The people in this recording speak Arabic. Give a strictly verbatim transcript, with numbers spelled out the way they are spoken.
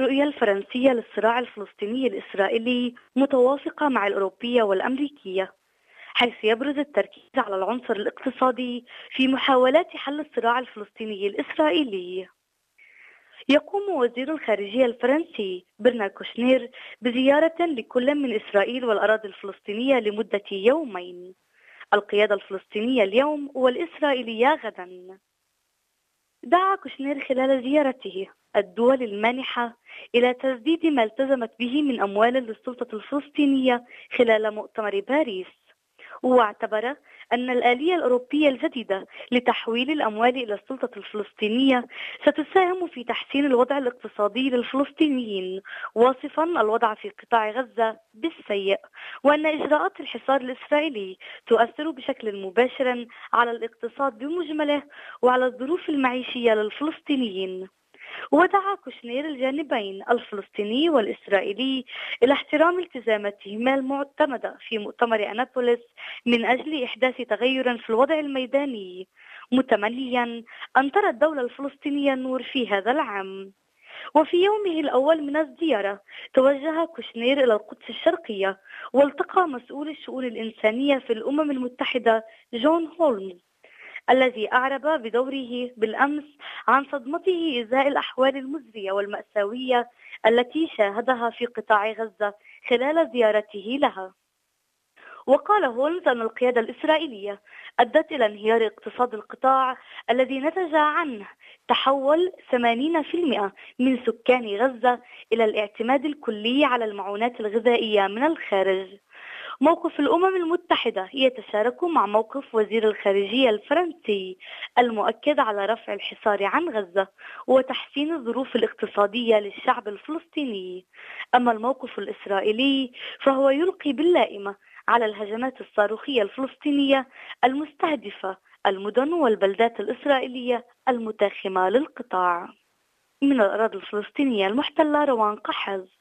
الرؤية الفرنسية للصراع الفلسطيني الإسرائيلي متوافقة مع الأوروبية والأمريكية، حيث يبرز التركيز على العنصر الاقتصادي في محاولات حل الصراع الفلسطيني الإسرائيلي. يقوم وزير الخارجية الفرنسي برنارد كوشنير بزيارة لكل من إسرائيل والأراضي الفلسطينية لمدة يومين، القيادة الفلسطينية اليوم والإسرائيلية غدا. دعا كوشنير خلال زيارته الدول المانحة إلى تسديد ما التزمت به من أموال للسلطة الفلسطينية خلال مؤتمر باريس، واعتبر أن الآلية الأوروبية الجديدة لتحويل الأموال إلى السلطة الفلسطينية ستساهم في تحسين الوضع الاقتصادي للفلسطينيين، واصفا الوضع في قطاع غزة بالسيء، وأن إجراءات الحصار الإسرائيلي تؤثر بشكل مباشر على الاقتصاد بمجمله وعلى الظروف المعيشية للفلسطينيين. ودعا كوشنير الجانبين الفلسطيني والإسرائيلي إلى احترام التزاماتهما المعتمدة في مؤتمر أنابوليس من أجل إحداث تغير في الوضع الميداني، متمنيا أن ترى الدولة الفلسطينية النور في هذا العام. وفي يومه الأول من الزيارة توجه كوشنير إلى القدس الشرقية، والتقى مسؤول الشؤون الإنسانية في الأمم المتحدة جون هولمز، الذي أعرب بدوره بالأمس عن صدمته إزاء الأحوال المزرية والمأساوية التي شاهدها في قطاع غزة خلال زيارته لها. وقال هولمز أن القيادة الإسرائيلية أدت إلى انهيار اقتصاد القطاع الذي نتج عنه تحول ثمانين بالمئة من سكان غزة إلى الاعتماد الكلي على المعونات الغذائية من الخارج. موقف الأمم المتحدة يتشارك مع موقف وزير الخارجية الفرنسي المؤكد على رفع الحصار عن غزة وتحسين الظروف الاقتصادية للشعب الفلسطيني. أما الموقف الإسرائيلي فهو يلقي باللائمة على الهجمات الصاروخية الفلسطينية المستهدفة المدن والبلدات الإسرائيلية المتاخمة للقطاع. من الأراضي الفلسطينية المحتلة، روان قحز.